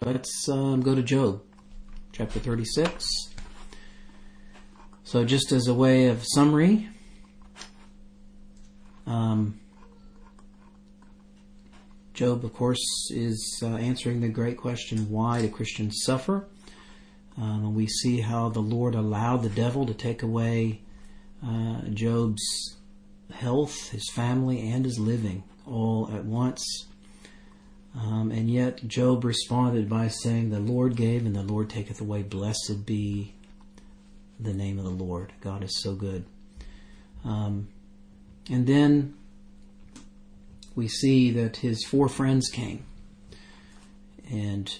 let's go to Job, chapter 36. So just as a way of summary, Job, of course, is answering the great question, why do Christians suffer? We see how the Lord allowed the devil to take away Job's health, his family, and his living all at once. And yet Job responded by saying, the Lord gave and the Lord taketh away. Blessed be the name of the Lord. God is so good. And then we see that his 4 friends came and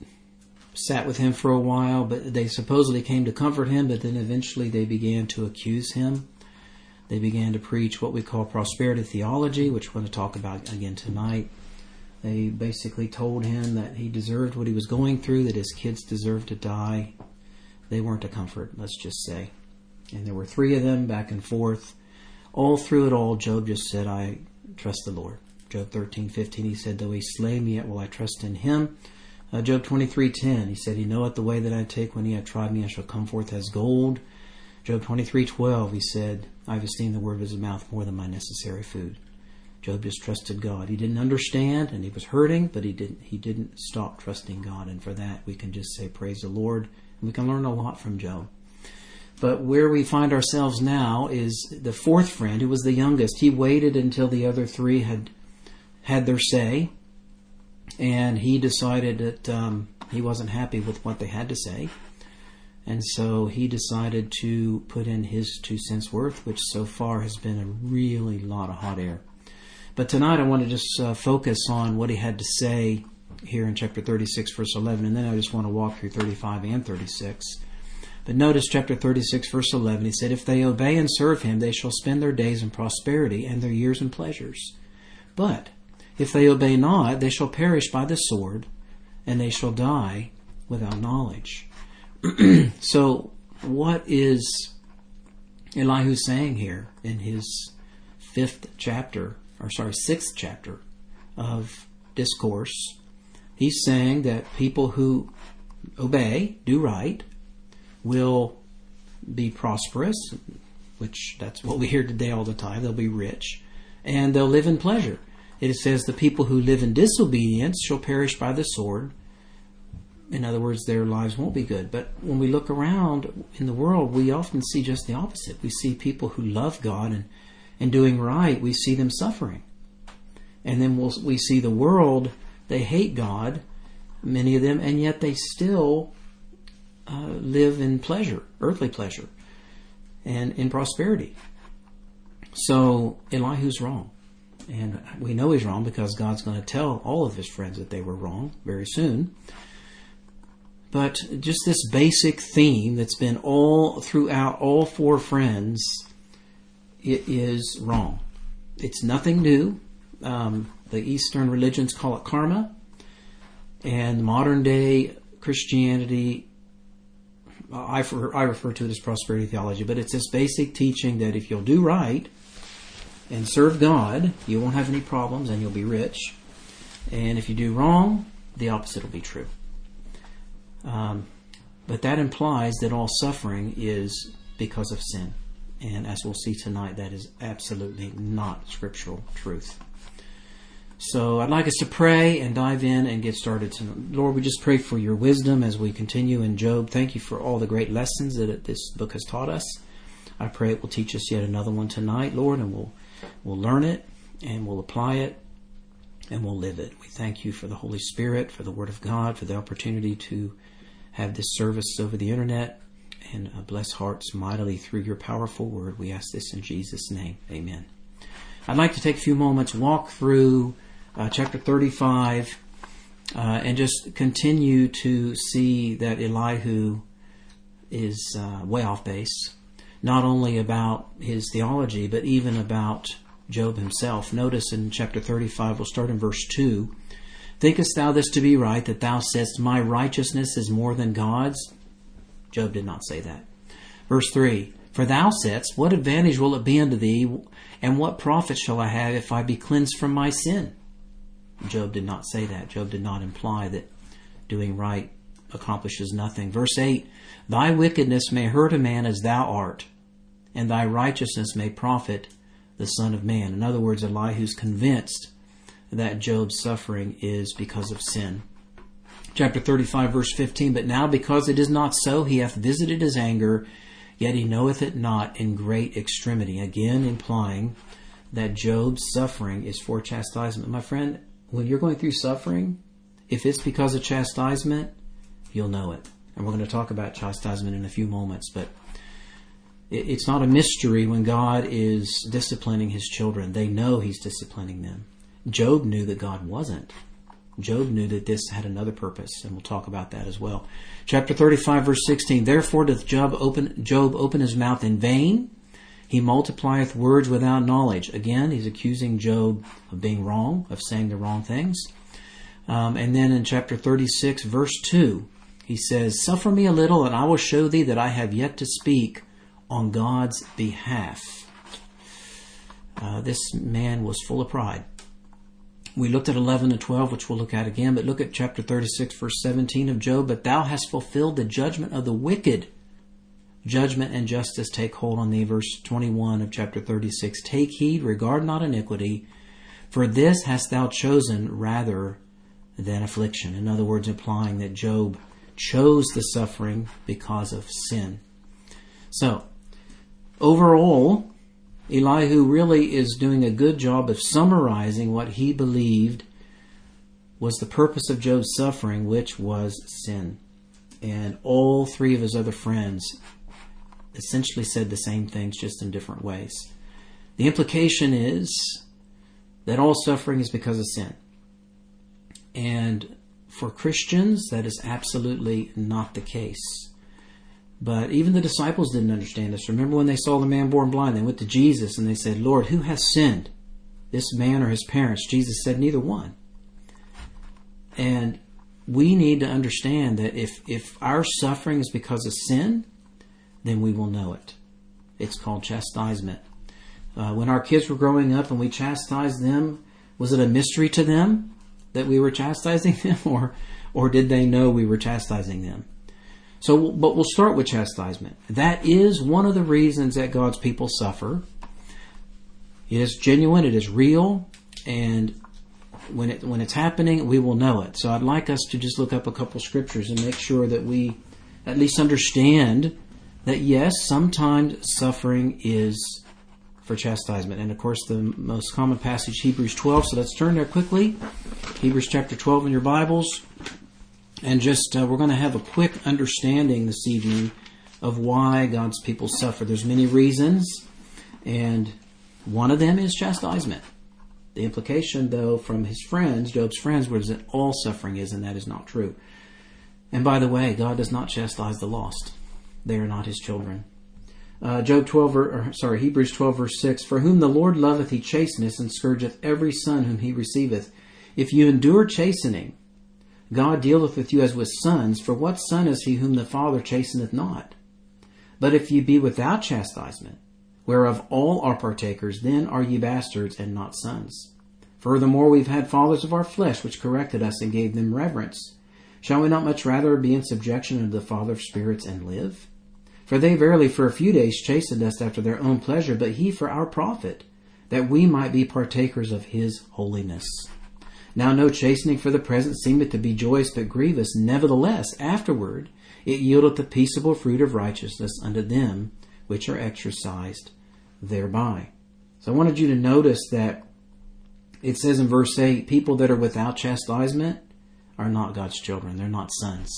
sat with him for a while, but they supposedly came to comfort him, but then eventually they began to accuse him. They began to preach what we call prosperity theology, which we're going to talk about again tonight. They basically told him that he deserved what he was going through, that his kids deserved to die. They weren't a comfort, let's just say. And there were 3 of them back and forth. All through it all, Job just said, I trust the Lord. Job 13:15, he said, though he slay me, yet will I trust in him. Job 23:10, he said, he knoweth the way that I take. When he hath tried me, I shall come forth as gold. Job 23:12, he said, I've esteemed the word of his mouth more than my necessary food. Job just trusted God. He didn't understand, and he was hurting, but he didn't stop trusting God. And for that, we can just say, praise the Lord. And we can learn a lot from Job. But where we find ourselves now is the 4th friend, who was the youngest. He waited until the other 3 had their say, and he decided that he wasn't happy with what they had to say. And so he decided to put in his 2 cents worth, which so far has been a really lot of hot air. But tonight I want to just focus on what he had to say here in chapter 36, verse 11, and then I just want to walk through 35 and 36. But notice chapter 36, verse 11, he said, if they obey and serve him, they shall spend their days in prosperity and their years in pleasures. But if they obey not, they shall perish by the sword, and they shall die without knowledge. So what is Elihu saying here in his 6th chapter of Discourse? He's saying that people who obey, do right, will be prosperous, which that's what we hear today all the time. They'll be rich, and they'll live in pleasure. It says the people who live in disobedience shall perish by the sword. In other words, their lives won't be good. But when we look around in the world, we often see just the opposite. We see people who love God and doing right, we see them suffering. And then we see the world, they hate God, many of them, and yet they still live in pleasure, earthly pleasure, and in prosperity. So Elihu's wrong. And we know he's wrong because God's going to tell all of his friends that they were wrong very soon. But just this basic theme that's been all throughout all 4 friends, it is wrong. It's nothing new. The Eastern religions call it karma, and modern day Christianity, I refer to it as prosperity theology, but it's this basic teaching that if you'll do right and serve God, you won't have any problems and you'll be rich. And if you do wrong, the opposite will be true. But that implies that all suffering is because of sin. And as we'll see tonight, that is absolutely not scriptural truth. So I'd like us to pray and dive in and get started tonight. Lord, we just pray for your wisdom as we continue in Job. Thank you for all the great lessons that this book has taught us. I pray it will teach us yet another one tonight, Lord, and we'll learn it and we'll apply it and we'll live it. We thank you for the Holy Spirit, for the Word of God, for the opportunity to have this service over the internet, and bless hearts mightily through your powerful word. We ask this in Jesus' name. Amen. I'd like to take a few moments, walk through chapter 35, and just continue to see that Elihu is way off base, not only about his theology, but even about Job himself. Notice in chapter 35, we'll start in verse 2. Thinkest thou this to be right, that thou saidst, my righteousness is more than God's? Job did not say that. Verse 3, for thou saidst, what advantage will it be unto thee, and what profit shall I have if I be cleansed from my sin? Job did not say that. Job did not imply that doing right accomplishes nothing. Verse 8, thy wickedness may hurt a man as thou art, and thy righteousness may profit the Son of Man. In other words, Elihu's convinced that Job's suffering is because of sin. Chapter 35, verse 15, but now because it is not so, he hath visited his anger, yet he knoweth it not in great extremity. Again, implying that Job's suffering is for chastisement. My friend, when you're going through suffering, if it's because of chastisement, you'll know it. And we're going to talk about chastisement in a few moments, but it's not a mystery when God is disciplining his children. They know he's disciplining them. Job knew that God wasn't. Job knew that this had another purpose, and we'll talk about that as well. Chapter 35, verse 16, therefore doth Job open his mouth in vain. He multiplieth words without knowledge. Again, he's accusing Job of being wrong, of saying the wrong things. And then in chapter 36, verse 2, he says, suffer me a little, and I will show thee that I have yet to speak on God's behalf. This man was full of pride. We looked at 11 and 12, which we'll look at again, but look at chapter 36, verse 17 of Job. But thou hast fulfilled the judgment of the wicked. Judgment and justice take hold on thee. Verse 21 of chapter 36. Take heed, regard not iniquity, for this hast thou chosen rather than affliction. In other words, implying that Job chose the suffering because of sin. So, overall, Elihu really is doing a good job of summarizing what he believed was the purpose of Job's suffering, which was sin. And all three of his other friends essentially said the same things, just in different ways. The implication is that all suffering is because of sin. And for Christians, that is absolutely not the case. But even the disciples didn't understand this. Remember when they saw the man born blind, they went to Jesus and they said, Lord, who has sinned, this man or his parents? Jesus said, neither one. And we need to understand that if our suffering is because of sin, then we will know it. It's called chastisement. When our kids were growing up and we chastised them, was it a mystery to them that we were chastising them, or did they know we were chastising them? So, but we'll start with chastisement. That is one of the reasons that God's people suffer. It is genuine, it is real, and when it's happening, we will know it. So I'd like us to just look up a couple scriptures and make sure that we at least understand that yes, sometimes suffering is for chastisement. And of course, the most common passage, Hebrews 12. So let's turn there quickly. Hebrews chapter 12 in your Bibles. And just, we're going to have a quick understanding this evening of why God's people suffer. There's many reasons, and one of them is chastisement. The implication, though, from his friends, Job's friends, was that all suffering is, and that is not true. And by the way, God does not chastise the lost. They are not his children. Hebrews 12, verse 6, for whom the Lord loveth, he chasteneth, and scourgeth every son whom he receiveth. If you endure chastening, God dealeth with you as with sons, for what son is he whom the Father chasteneth not? But if ye be without chastisement, whereof all are partakers, then are ye bastards and not sons. Furthermore, we've had fathers of our flesh, which corrected us and gave them reverence. Shall we not much rather be in subjection unto the Father of spirits and live? For they verily for a few days chastened us after their own pleasure, but he for our profit, that we might be partakers of his holiness. Now no chastening for the present seemeth to be joyous but grievous. Nevertheless, afterward it yieldeth the peaceable fruit of righteousness unto them which are exercised thereby. So I wanted you to notice that it says in verse 8, people that are without chastisement are not God's children. They're not sons.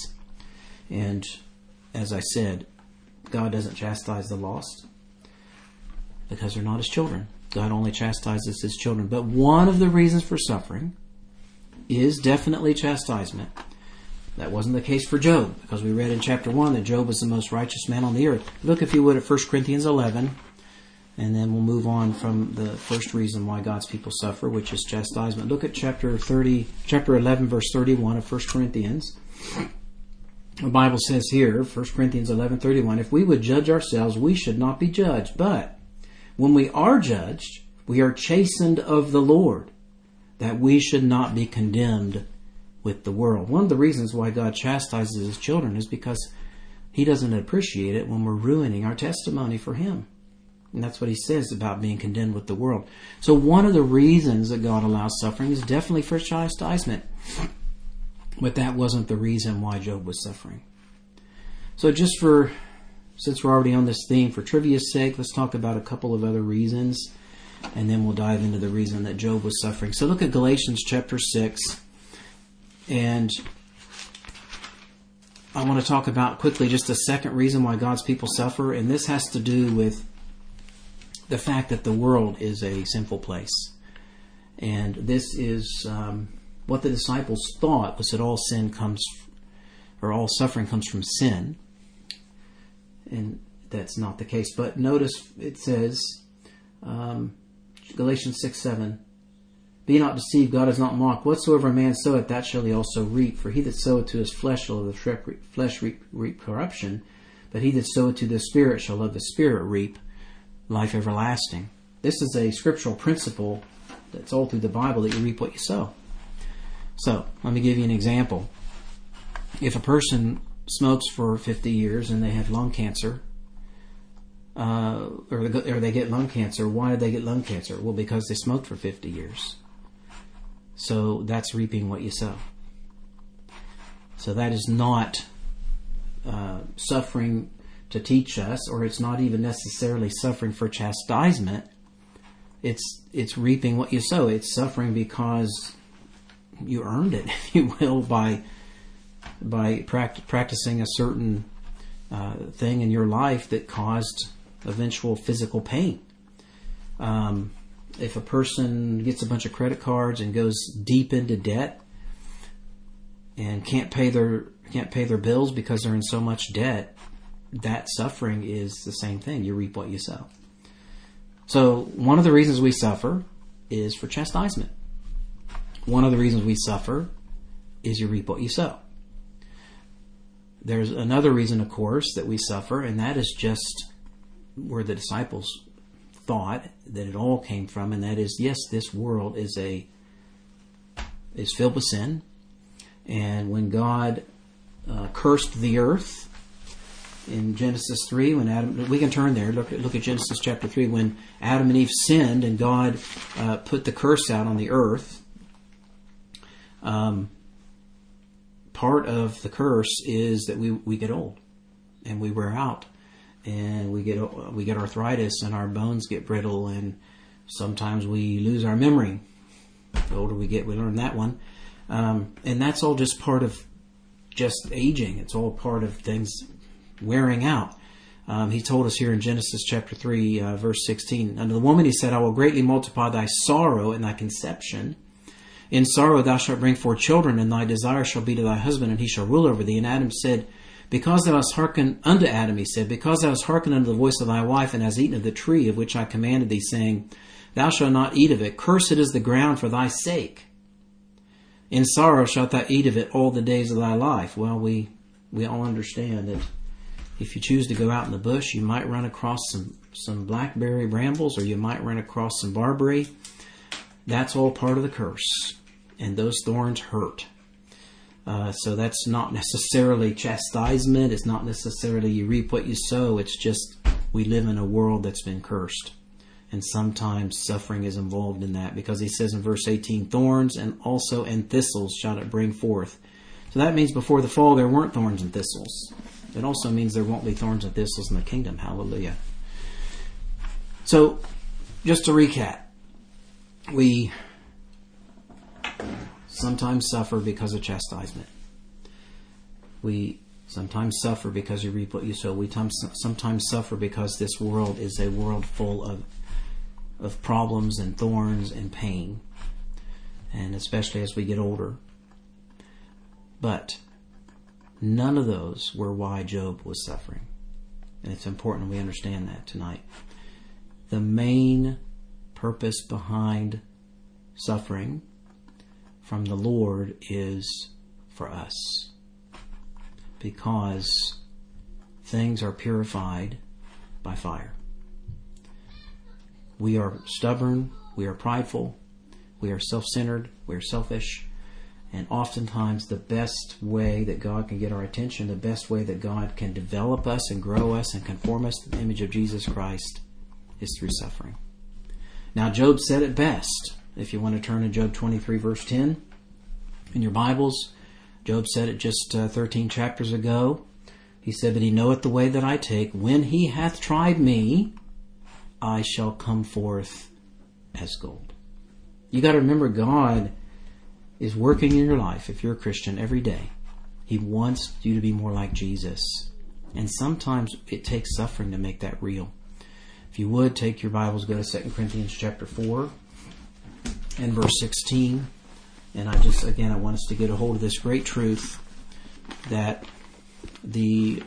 And as I said, God doesn't chastise the lost because they're not his children. God only chastises his children. But one of the reasons for suffering is definitely chastisement. That wasn't the case for Job, because we read in chapter 1 that Job was the most righteous man on the earth. Look, if you would, at 1 Corinthians 11, and then we'll move on from the first reason why God's people suffer, which is chastisement. Look at chapter 11, verse 31 of 1 Corinthians. The Bible says here, 1 Corinthians 11:31, if we would judge ourselves, we should not be judged. But when we are judged, we are chastened of the Lord, that we should not be condemned with the world. One of the reasons why God chastises His children is because He doesn't appreciate it when we're ruining our testimony for Him. And that's what He says about being condemned with the world. So one of the reasons that God allows suffering is definitely for chastisement. But that wasn't the reason why Job was suffering. So since we're already on this theme, for trivia's sake, let's talk about a couple of other reasons, and then we'll dive into the reason that Job was suffering. So look at Galatians chapter 6, and I want to talk about quickly just a second reason why God's people suffer, and this has to do with the fact that the world is a sinful place. And this is what the disciples thought was that all suffering comes from sin. And that's not the case. But notice it says, Galatians 6:7, "Be not deceived, God is not mocked. Whatsoever a man soweth, that shall he also reap. For he that soweth to his flesh shall of the flesh reap corruption, but he that soweth to the Spirit shall of the Spirit reap life everlasting." This is a scriptural principle that's all through the Bible, that you reap what you sow. So, let me give you an example. If a person smokes for 50 years and they have lung cancer, or they get lung cancer, why did they get lung cancer? Well, because they smoked for 50 years. So that's reaping what you sow. So that is not suffering to teach us, or it's not even necessarily suffering for chastisement. It's reaping what you sow. It's suffering because you earned it, if you will, by practicing a certain thing in your life that caused eventual physical pain. If a person gets a bunch of credit cards and goes deep into debt and can't pay their bills because they're in so much debt, that suffering is the same thing. You reap what you sow. So one of the reasons we suffer is for chastisement. One of the reasons we suffer is you reap what you sow. There's another reason, of course, that we suffer, and that is just where the disciples thought that it all came from, and that is, yes, this world is filled with sin, and when God cursed the earth in Genesis 3, when Adam, we can turn there, look at Genesis chapter 3, when Adam and Eve sinned and God put the curse out on the earth. Part of the curse is that we get old and we wear out, and we get arthritis and our bones get brittle, and sometimes we lose our memory. The older we get, we learn that one, and that's all just part of just aging. It's all part of things wearing out. He told us here in Genesis chapter 3, verse 16, "Unto the woman he said, I will greatly multiply thy sorrow and thy conception. In sorrow thou shalt bring forth children, and thy desire shall be to thy husband, and he shall rule over thee. And Adam said, because thou hast hearkened unto Adam, he said, because thou hast hearkened unto the voice of thy wife, and hast eaten of the tree of which I commanded thee, saying, Thou shalt not eat of it. Cursed is the ground for thy sake. In sorrow shalt thou eat of it all the days of thy life." Well, we all understand that if you choose to go out in the bush, you might run across some blackberry brambles, or you might run across some barberry. That's all part of the curse. And those thorns hurt. So that's not necessarily chastisement. It's not necessarily you reap what you sow. It's just we live in a world that's been cursed. And sometimes suffering is involved in that, because he says in verse 18, "Thorns and thistles shall it bring forth." So that means before the fall there weren't thorns and thistles. It also means there won't be thorns and thistles in the kingdom. Hallelujah. So just to recap, we sometimes suffer because of chastisement. We sometimes suffer because you reap what you sow. We sometimes suffer because this world is a world full of problems and thorns and pain, and especially as we get older. But none of those were why Job was suffering. And it's important we understand that tonight. The main purpose behind suffering from the Lord is for us, because things are purified by fire. We are stubborn, we are prideful, we are self-centered, we are selfish, And oftentimes the best way that God can get our attention, the best way that God can develop us and grow us and conform us to the image of Jesus Christ is through suffering. Now Job said it best. If you want to turn to Job 23 verse 10 in your Bibles, Job said it just 13 chapters ago. He said, "But he knoweth the way that I take. When he hath tried me, I shall come forth as gold." You got to remember, God is working in your life, if you're a Christian, every day. He wants you to be more like Jesus. And sometimes it takes suffering to make that real. If you would, take your Bibles, go to 2 Corinthians chapter 4 and verse 16. And I want us to get a hold of this great truth that the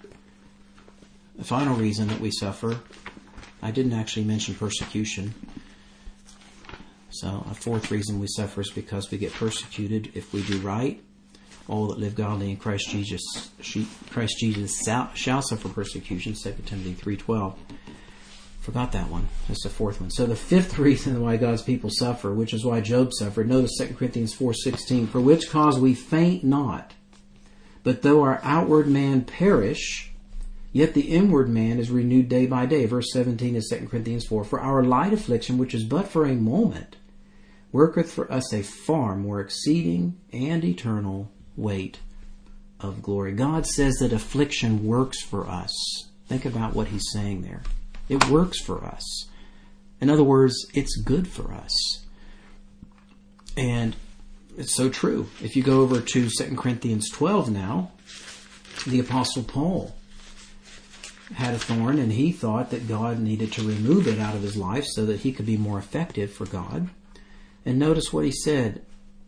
final reason that we suffer, I didn't actually mention persecution. So a fourth reason we suffer is because we get persecuted if we do right. All that live godly in Christ Jesus shall suffer persecution, 2 Timothy 3:12. Forgot that one. That's the fourth one. So the fifth reason why God's people suffer, which is why Job suffered, notice 2 Corinthians 4:16, "For which cause we faint not, but though our outward man perish, yet the inward man is renewed day by day." Verse 17 is 2 Corinthians 4. "For our light affliction, which is but for a moment, worketh for us a far more exceeding and eternal weight of glory." God says that affliction works for us. Think about what he's saying there. It works for us. In other words, it's good for us. And it's so true. If you go over to 2 Corinthians 12 now, the Apostle Paul had a thorn, and he thought that God needed to remove it out of his life so that he could be more effective for God. And notice what he said.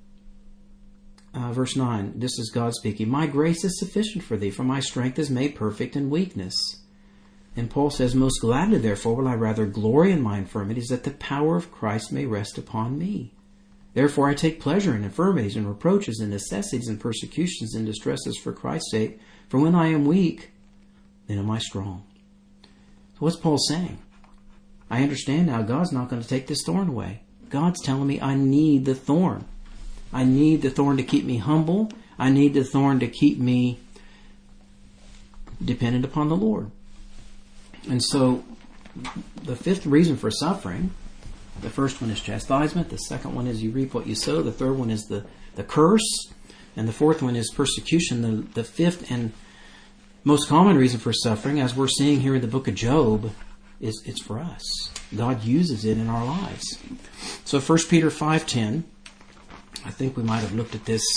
Verse 9, this is God speaking. "My grace is sufficient for thee, for my strength is made perfect in weakness." And Paul says, "Most gladly, therefore, will I rather glory in my infirmities, that the power of Christ may rest upon me. Therefore I take pleasure in infirmities and reproaches and necessities and persecutions and distresses for Christ's sake. For when I am weak, then am I strong." So what's Paul saying? I understand now God's not going to take this thorn away. God's telling me I need the thorn. I need the thorn to keep me humble. I need the thorn to keep me dependent upon the Lord. And so the fifth reason for suffering, the first one is chastisement. The second one is you reap what you sow. The third one is the curse. And the fourth one is persecution. The fifth and most common reason for suffering, as we're seeing here in the book of Job, is it's for us. God uses it in our lives. So 1 Peter 5:10, I think we might have looked at this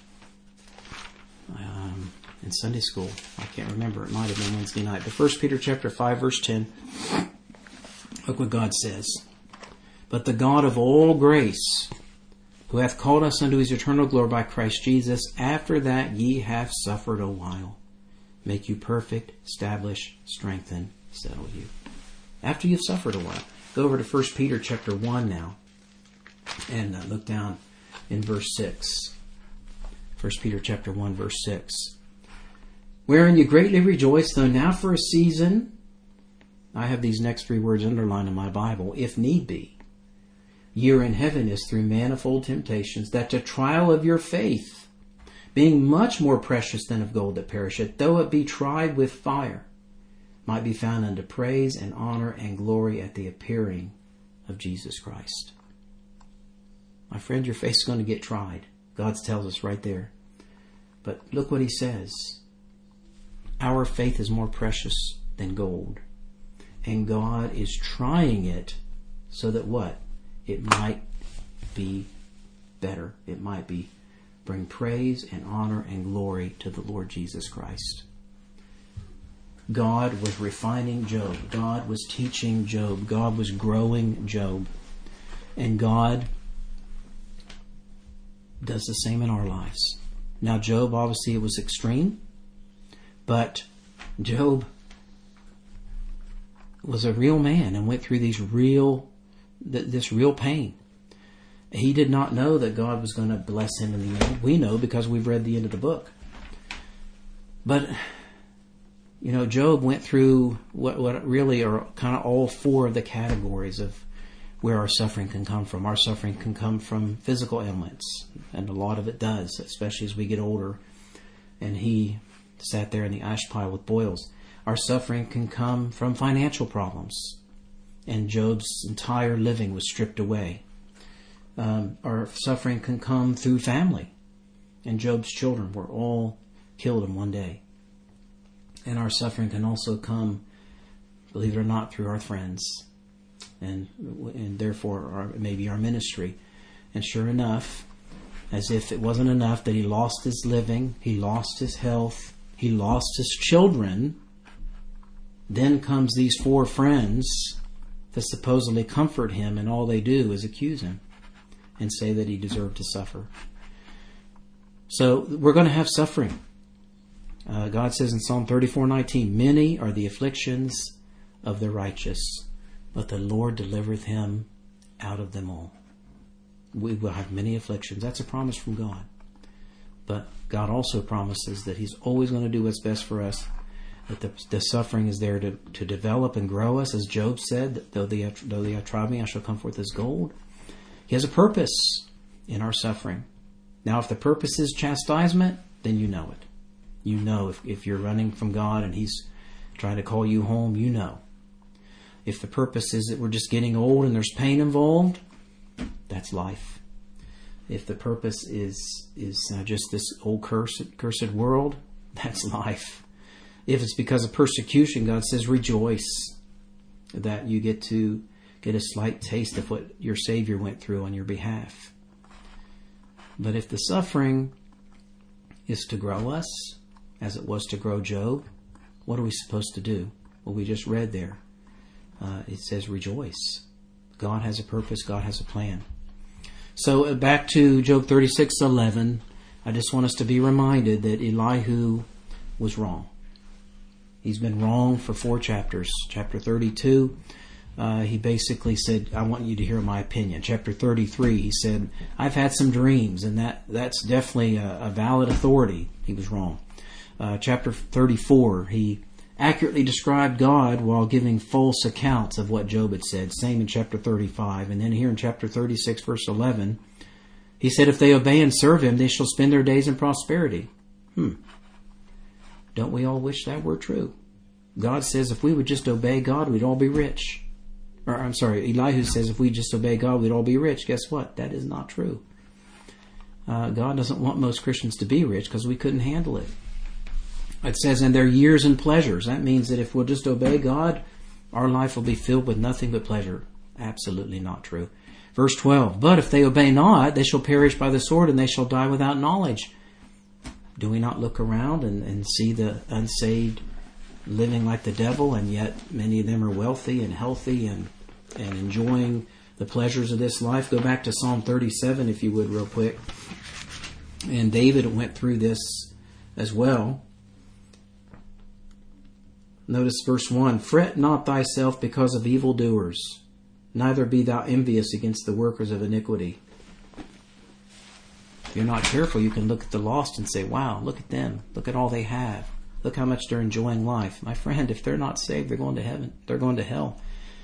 in Sunday school. I can't remember. It might have been Wednesday night. But 1 Peter chapter 5, verse 10, look what God says. "But the God of all grace, who hath called us unto his eternal glory by Christ Jesus, after that ye have suffered a while, make you perfect, establish, strengthen, settle you." After you've suffered a while. Go over to 1 Peter chapter 1 now, and look down in verse 6. 1 Peter chapter 1, verse 6. "Wherein you greatly rejoice, though now for a season," I have these next three words underlined in my Bible, "if need be, ye are in heaviness through manifold temptations, that the trial of your faith, being much more precious than of gold that perisheth, though it be tried with fire, might be found unto praise and honor and glory at the appearing of Jesus Christ." My friend, your faith is going to get tried. God tells us right there. But look what he says. Our faith is more precious than gold. And God is trying it so that what? It might be better. It might be bring praise and honor and glory to the Lord Jesus Christ. God was refining Job. God was teaching Job. God was growing Job. And God does the same in our lives. Now Job, obviously it was extreme, but Job was a real man and went through this real pain. He did not know that God was going to bless him in the end. We know because we've read the end of the book. But Job went through what really are kind of all four of the categories of where our suffering can come from. Our suffering can come from physical ailments, and a lot of it does, especially as we get older. And he sat there in the ash pile with boils. Our suffering can come from financial problems, and Job's entire living was stripped away. Our suffering can come through family, and Job's children were all killed in one day. And our suffering can also come, believe it or not, through our friends, and therefore maybe our ministry. And sure enough, as if it wasn't enough that he lost his living, he lost his health, he lost his children, then comes these 4 friends to supposedly comfort him, and all they do is accuse him and say that he deserved to suffer. So we're going to have suffering. God says in Psalm 34:19, "Many are the afflictions of the righteous, but the Lord delivereth him out of them all." We will have many afflictions. That's a promise from God. But God also promises that He's always going to do what's best for us, that the suffering is there to develop and grow us. As Job said, that though they try me, I shall come forth as gold. He has a purpose in our suffering. Now, if the purpose is chastisement, then you know it. You know if you're running from God and He's trying to call you home, you know. If the purpose is that we're just getting old and there's pain involved, that's life. If the purpose is just this old cursed world, that's life. If it's because of persecution, God says rejoice that you get to get a slight taste of what your Savior went through on your behalf. But if the suffering is to grow us, as it was to grow Job, what are we supposed to do? Well, we just read there. It says rejoice. God has a purpose. God has a plan. So back to Job 36:11. I just want us to be reminded that Elihu was wrong. He's been wrong for 4 chapters. Chapter 32, he basically said, I want you to hear my opinion. Chapter 33, he said, I've had some dreams, and that's definitely a valid authority. He was wrong. Chapter 34, he accurately described God while giving false accounts of what Job had said. Same in chapter 35. And then here in chapter 36, verse 11, he said, if they obey and serve Him, they shall spend their days in prosperity. Don't we all wish that were true? God says if we would just obey God, we'd all be rich. Elihu says if we just obey God, we'd all be rich. Guess what? That is not true. God doesn't want most Christians to be rich because we couldn't handle it. It says, in their years and pleasures. That means that if we'll just obey God, our life will be filled with nothing but pleasure. Absolutely not true. Verse 12, but if they obey not, they shall perish by the sword, and they shall die without knowledge. Do we not look around and see the unsaved living like the devil, and yet many of them are wealthy and healthy and enjoying the pleasures of this life? Go back to Psalm 37, if you would, real quick. And David went through this as well. Notice verse 1, fret not thyself because of evildoers, neither be thou envious against the workers of iniquity. If you're not careful, you can look at the lost and say, wow, look at them. Look at all they have. Look how much they're enjoying life. My friend, if they're not saved, they're going to heaven. They're going to hell.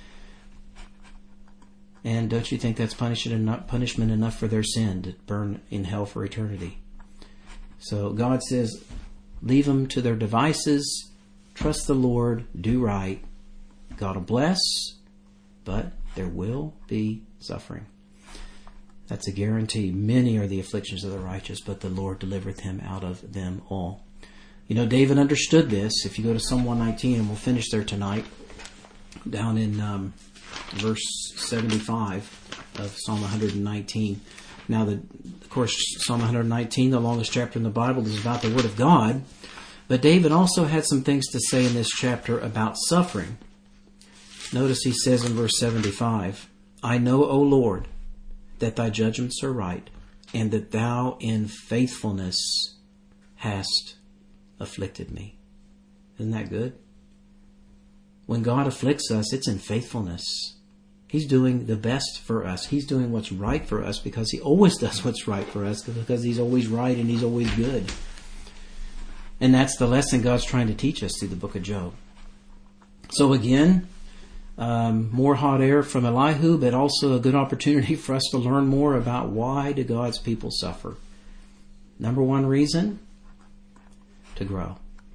And don't you think that's punishment enough for their sin to burn in hell for eternity? So God says, leave them to their devices. Trust the Lord, do right. God will bless, but there will be suffering. That's a guarantee. Many are the afflictions of the righteous, but the Lord delivereth him out of them all. You know, David understood this. If you go to Psalm 119, and we'll finish there tonight, down in verse 75 of Psalm 119. Now, of course, Psalm 119, the longest chapter in the Bible, is about the Word of God. But David also had some things to say in this chapter about suffering. Notice he says in verse 75, I know, O Lord, that thy judgments are right, and that thou in faithfulness hast afflicted me. Isn't that good? When God afflicts us, it's in faithfulness. He's doing the best for us. He's doing what's right for us because He always does what's right for us, because He's always right and He's always good. And that's the lesson God's trying to teach us through the book of Job. So again, more hot air from Elihu, but also a good opportunity for us to learn more about why do God's people suffer. Number one reason, to grow.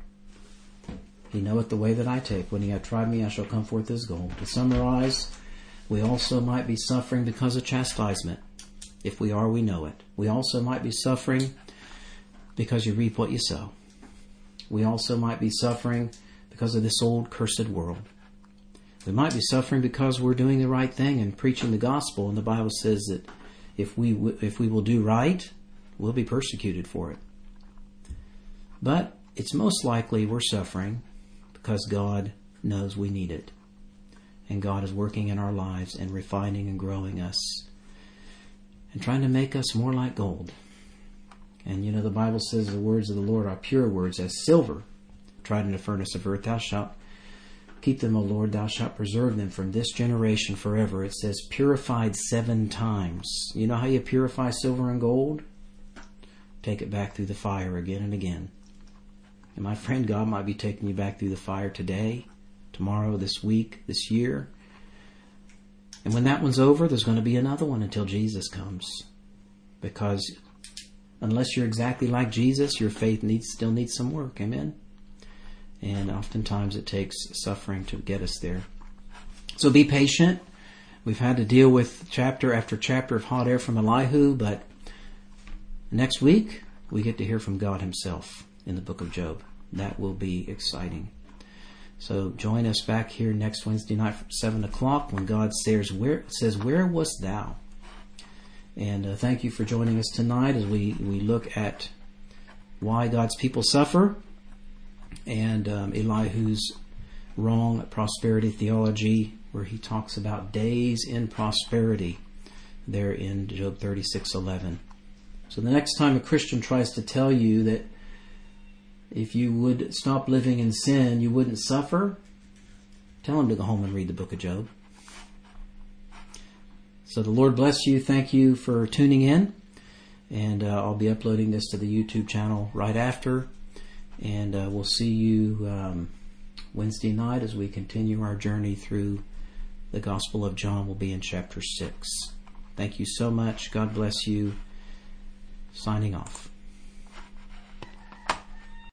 He knoweth the way that I take. When he hath tried me, I shall come forth as gold. To summarize, we also might be suffering because of chastisement. If we are, we know it. We also might be suffering because you reap what you sow. We also might be suffering because of this old cursed world. We might be suffering because we're doing the right thing and preaching the gospel, and the Bible says that if we will do right, we'll be persecuted for it. But it's most likely we're suffering because God knows we need it. And God is working in our lives and refining and growing us and trying to make us more like gold. And the Bible says the words of the Lord are pure words as silver tried in the furnace of earth. Thou shalt keep them, O Lord, thou shalt preserve them from this generation forever. It says purified 7 times. You know how you purify silver and gold? Take it back through the fire again and again. And my friend, God might be taking you back through the fire today, tomorrow, this week, this year. And when that one's over, there's going to be another one until Jesus comes. Because unless you're exactly like Jesus, your faith still needs some work. Amen? And oftentimes it takes suffering to get us there. So be patient. We've had to deal with chapter after chapter of hot air from Elihu, but next week we get to hear from God himself in the book of Job. That will be exciting. So join us back here next Wednesday night from 7 o'clock when God says, Where wast thou? And thank you for joining us tonight as we look at why God's people suffer and Elihu's wrong prosperity theology, where he talks about days in prosperity there in Job 36:11. So the next time a Christian tries to tell you that if you would stop living in sin, you wouldn't suffer, tell him to go home and read the book of Job. So the Lord bless you. Thank you for tuning in. And I'll be uploading this to the YouTube channel right after. And we'll see you Wednesday night as we continue our journey through the Gospel of John. We'll be in chapter 6. Thank you so much. God bless you. Signing off.